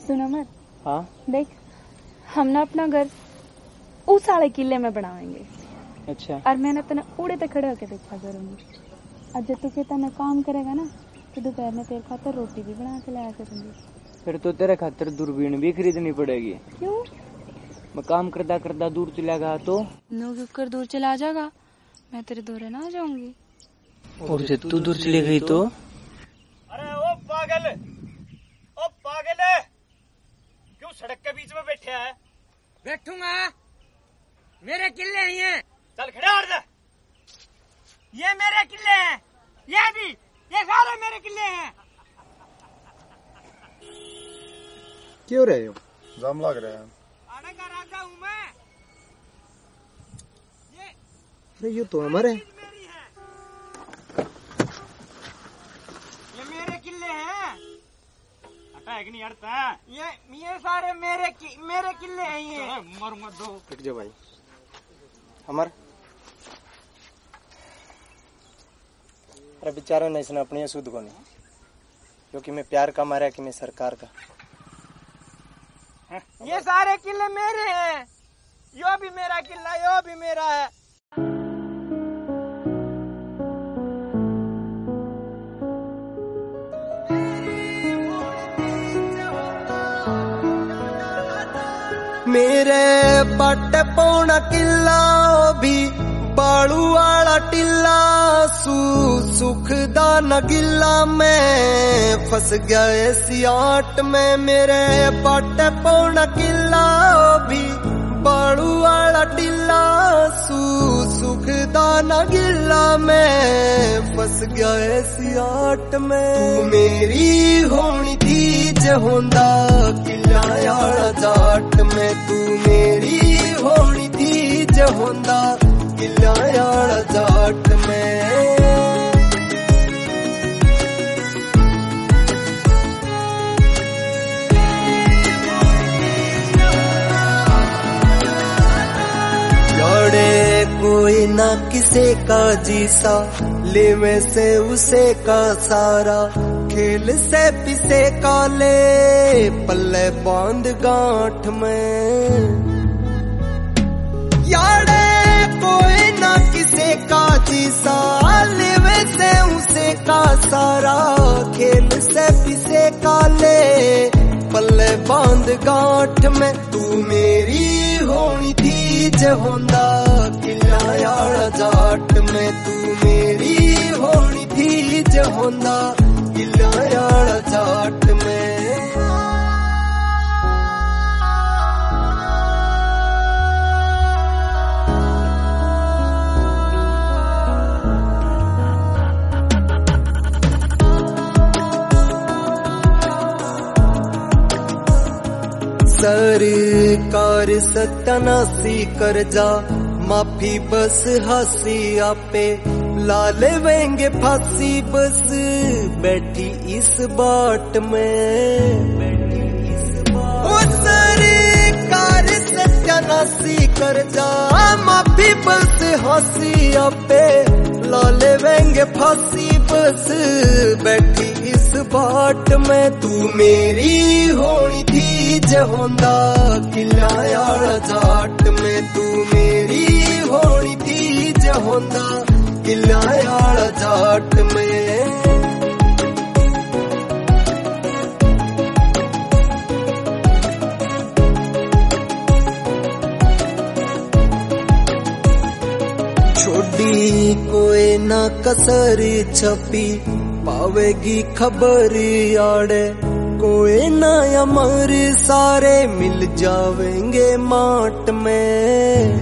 सुन अमर। हाँ देख, हम ना अपना घर उस वाले किले में बनाएंगे। अच्छा। और मैं तना उड़े तक खड़े होके देखा करूंगी। और जब तू तना काम करेगा ना तो दोपहर में तेरे खातर रोटी भी बना के लाया करूंगी। फिर तो तेरे खातर दूरबीन भी खरीदनी पड़ेगी। क्यों? मैं काम करता करता दूर चला गया तो कर दूर चला जाएगा, मैं तेरे दौरे ना आ जाऊंगी। और जब तू दूर चली गई तो? अरे ओ पागल है, क्यों सड़क के बीच में बैठे है? बैठूंगा, मेरे किले नहीं है। चल खड़े हो जा। ये मेरे किले हैं, ये सारे मेरे किले हैं। क्यों रहे हो? जाम लग रहा है। आने का राजा हूँ मैं। अरे ये तो हमारे मेरी है, ये मेरे किले हैं। हटा है कि नहीं हटता? ये सारे मेरे किले हैं। ये मर मत दो। हट जा भाई। अमर, अरे बेचारा नहीं सुना अपनी सुध को नहीं, क्योंकि मैं प्यार का मारा कि मैं सरकार का। ये सारे किले मेरे हैं, यो भी मेरा किला, यो भी मेरा है। मेरे पट पौना किला भी बालू वाला टिल्ला, सुख दा न गिला, मैं फंस गया ऐसी आट में। मेरे पट पौना किला भी बालू वाला टिल्ला, सुख दा न गिला, मैं फंस गया ऐसी आट में। तू मेरी होनी थी जहोंदा किला याला जाट में, तू मेरी होनी थी जहोंदा किला याला जाट में। कोई ना किसे का जीसा, लेवे से उसे का सारा, खेल से पिसे का ले पल्ले बांध गांठ में। यारे कोई ना किसे का जीसा, लेवे से उसे का सारा, खेल से पिसे का ले पल्ले बांध गांठ में। तू मेरी होनी थी जहोंदा किला याला जाट में, तू मेरी होनी थी जहोंदा किला याला जाट में। सरकार सत्यानाशी कर जा, माफी बस हंसी आपे, ला लेवेंगे फांसी बस बैठी इस बाट में। ओ सरकार सत्यानाशी कर जा, माफी बस हंसी आपे, ला लेवेंगे फांसी बस बैठी इस बाट में। तू मेरी होनी थी जहोंदा किला याला जाट में, तू मेरी होनी थी जहोंदा किला याला जाट में। छोड़ी कोई ना कसर छपी, पावेगी खबर आड़े, कोई ना अमर सारे मिल जावेंगे माट में।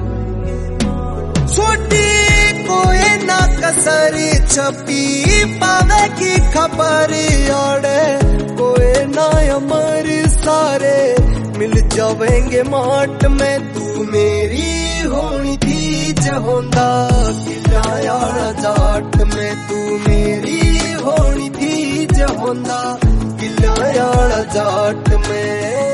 छोटी कोई ना कसर छपी, पावेगी खबर आड़े, कोई ना अमर सारे मिल जावेंगे माट में। तू मेरी होनी थी जहोंदा किला याला जाट में, तू मेरी होनी थी जहोंदा किला याला जाट में।